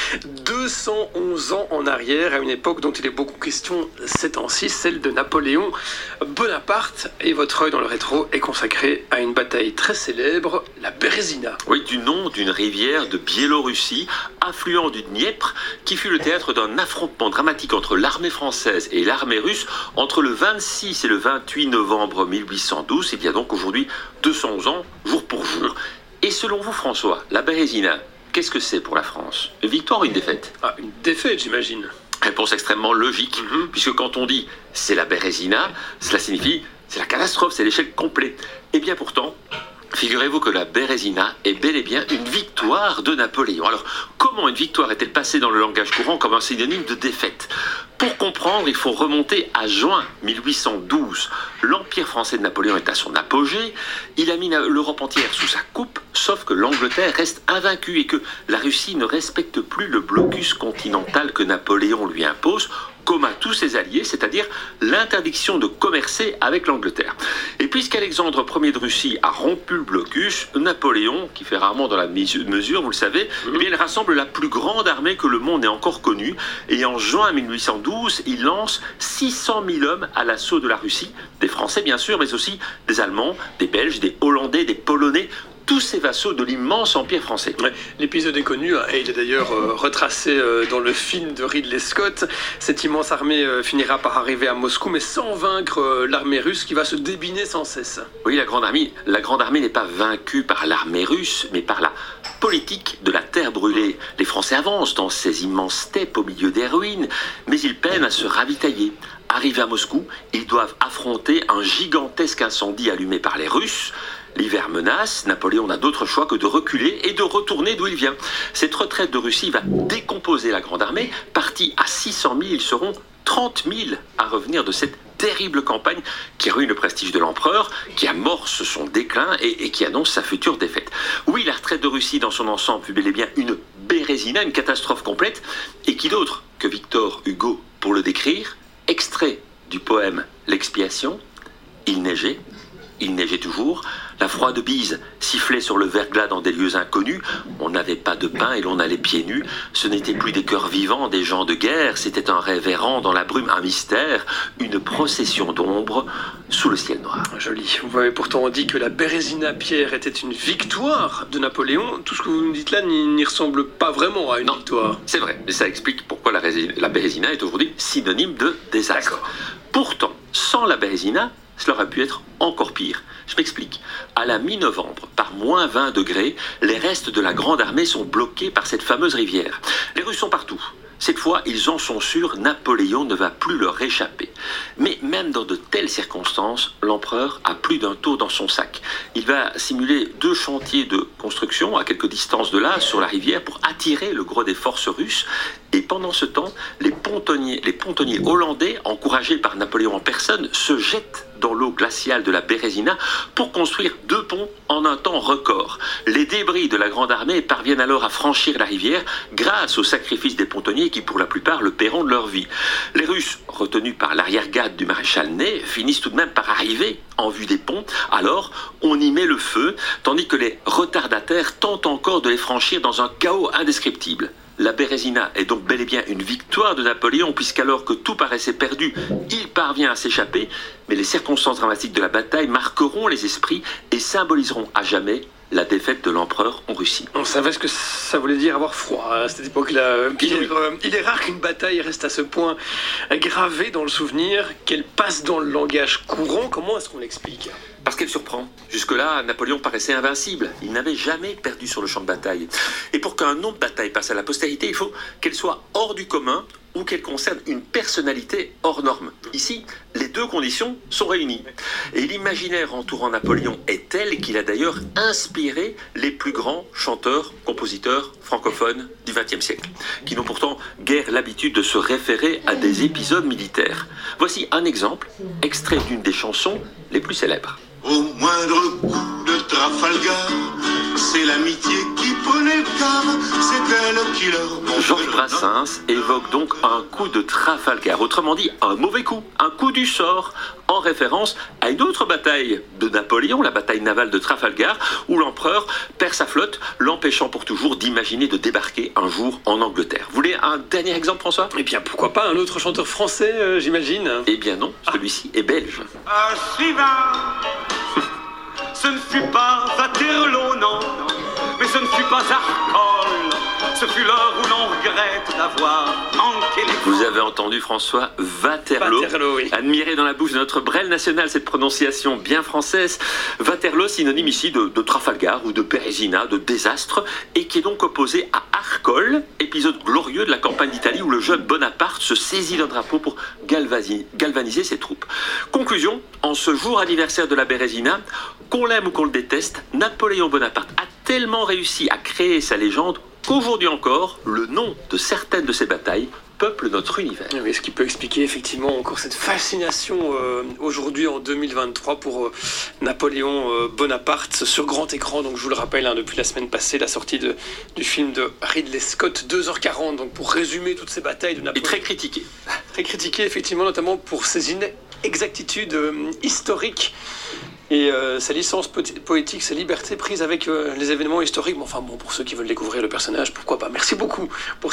211 ans en arrière, à une époque dont il est beaucoup question ces temps-ci, celle de Napoléon Bonaparte. Et votre œil dans le rétro est consacré à une bataille très célèbre, la Bérésina. Oui, du nom d'une rivière de Biélorussie, affluent du Dniepr, qui fut le théâtre d'un affrontement dramatique entre l'armée française et l'armée russe entre le 26 et le 28 novembre 1812. Il y a donc aujourd'hui 211 ans, jour pour jour. Et selon vous, François, la Bérésina, qu'est-ce que c'est pour la France? Une victoire ou une défaite? Une défaite, j'imagine. Réponse extrêmement logique, puisque quand on dit c'est la Bérésina, cela signifie c'est la catastrophe, c'est l'échec complet. Et bien pourtant, figurez-vous que la Bérésina est bel et bien une victoire de Napoléon. Alors, comment une victoire est-elle passée dans le langage courant comme un synonyme de défaite? Pour comprendre, il faut remonter à juin 1812. L'Empire français de Napoléon est à son apogée. Il a mis l'Europe entière sous sa coupe, sauf que l'Angleterre reste invaincue et que la Russie ne respecte plus le blocus continental que Napoléon lui impose, comme à tous ses alliés, c'est-à-dire l'interdiction de commercer avec l'Angleterre. Et puisqu'Alexandre Ier de Russie a rompu le blocus, Napoléon, qui fait rarement dans la mesure, vous le savez, eh bien, il rassemble la plus grande armée que le monde ait encore connue. Et en juin 1812, il lance 600 000 hommes à l'assaut de la Russie, des Français bien sûr, mais aussi des Allemands, des Belges, des Hollandais, des Polonais, tous ces vassaux de l'immense empire français. Ouais, l'épisode est connu, et il est d'ailleurs retracé dans le film de Ridley Scott. Cette immense armée finira par arriver à Moscou, mais sans vaincre l'armée russe qui va se débiner sans cesse. Oui, la Grande Armée n'est pas vaincue par l'armée russe, mais par la politique de la terre brûlée. Les Français avancent dans ces immenses steppes au milieu des ruines, mais ils peinent à se ravitailler. Arrivés à Moscou, ils doivent affronter un gigantesque incendie allumé par les Russes. L'hiver menace, Napoléon n'a d'autre choix que de reculer et de retourner d'où il vient. Cette retraite de Russie va décomposer la Grande Armée. Partis à 600 000, ils seront 30 000 à revenir de cette terrible campagne qui ruine le prestige de l'empereur, qui amorce son déclin et qui annonce sa future défaite. Oui, la retraite de Russie dans son ensemble fut bel et bien une Bérésina, une catastrophe complète. Et qui d'autre que Victor Hugo pour le décrire? Extrait du poème L'Expiation. Il neigeait toujours, la froide bise sifflait sur le verglas dans des lieux inconnus, on n'avait pas de pain et l'on allait pieds nus, ce n'étaient plus des cœurs vivants, des gens de guerre, c'était un rêve errant dans la brume, un mystère, une procession d'ombre sous le ciel noir. Joli, vous m'avez pourtant dit que la Bérésina, Pierre, était une victoire de Napoléon. Tout ce que vous nous dites là n'y ressemble pas vraiment à une victoire. C'est vrai, mais ça explique pourquoi la Bérésina est aujourd'hui synonyme de désastre. D'accord. Pourtant, sans la Bérésina, cela aurait pu être encore pire. Je m'explique. À la mi-novembre, par moins 20 degrés, les restes de la Grande Armée sont bloqués par cette fameuse rivière. Les Russes sont partout. Cette fois, ils en sont sûrs, Napoléon ne va plus leur échapper. Mais même dans de telles circonstances, l'empereur a plus d'un taux dans son sac. Il va simuler 2 chantiers de construction à quelques distances de là, sur la rivière, pour attirer le gros des forces russes. Et pendant ce temps, les pontonniers hollandais, encouragés par Napoléon en personne, se jettent dans l'eau glaciale de la Bérésina pour construire 2 ponts en un temps record. Les débris de la Grande Armée parviennent alors à franchir la rivière grâce au sacrifice des pontonniers qui, pour la plupart, le paieront de leur vie. Les Russes, retenus par l'arrière-garde du maréchal Ney, finissent tout de même par arriver en vue des ponts. Alors, on y met le feu, tandis que les retardataires tentent encore de les franchir dans un chaos indescriptible. La Bérésina est donc bel et bien une victoire de Napoléon, puisqu'alors que tout paraissait perdu, il parvient à s'échapper, mais les circonstances dramatiques de la bataille marqueront les esprits et symboliseront à jamais la défaite de l'empereur en Russie. On savait ce que ça voulait dire avoir froid à cette époque-là. Il est rare qu'une bataille reste à ce point gravée dans le souvenir, qu'elle passe dans le langage courant. Comment est-ce qu'on l'explique ? Parce qu'elle surprend. Jusque-là, Napoléon paraissait invincible. Il n'avait jamais perdu sur le champ de bataille. Et pour qu'un nom de bataille passe à la postérité, il faut qu'elle soit hors du commun ou qu'elle concerne une personnalité hors norme. Ici, les 2 conditions sont réunies. Et l'imaginaire entourant Napoléon est tel qu'il a d'ailleurs inspiré les plus grands chanteurs, compositeurs francophones du XXe siècle, qui n'ont pourtant guère l'habitude de se référer à des épisodes militaires. Voici un exemple, extrait d'une des chansons les plus célèbres. Au moindre coup de Trafalgar, C'est l'amitié qui prenait le quart, c'est elle qui leur montrait. Georges Brassens évoque donc un coup de Trafalgar, autrement dit un mauvais coup, un coup du sort, en référence à une autre bataille de Napoléon, la bataille navale de Trafalgar, où l'empereur perd sa flotte, l'empêchant pour toujours d'imaginer de débarquer un jour en Angleterre. Vous voulez un dernier exemple, François? Eh bien, pourquoi pas un autre chanteur français, j'imagine? Eh bien non, celui-ci est belge. À Sylvain, ce ne fut pas Waterloo, non, mais ce ne fut pas Arcole. Ce fut l'heure où l'on regrette d'avoir manqué les... Vous avez entendu, François, Waterloo. Waterloo, oui. Admirez dans la bouche de notre Brel national cette prononciation bien française. Waterloo, synonyme ici de Trafalgar ou de Bérésina, de désastre, et qui est donc opposé à Arcole, épisode glorieux de la campagne d'Italie où le jeune Bonaparte se saisit d'un drapeau pour galvaniser ses troupes. Conclusion, en ce jour anniversaire de la Bérésina, qu'on l'aime ou qu'on le déteste, Napoléon Bonaparte a tellement réussi à créer sa légende qu'aujourd'hui encore, le nom de certaines de ces batailles peuple notre univers. Oui, ce qui peut expliquer effectivement encore cette fascination aujourd'hui en 2023 pour Napoléon Bonaparte sur grand écran. Donc je vous le rappelle, depuis la semaine passée, la sortie du film de Ridley Scott, 2h40. Donc pour résumer toutes ces batailles de Napoléon. Et très critiqué. Très critiqué effectivement, notamment pour ses inexactitudes historiques. Et sa licence poétique, sa liberté prise avec les événements historiques. Bon, enfin bon, pour ceux qui veulent découvrir le personnage, pourquoi pas. Merci beaucoup pour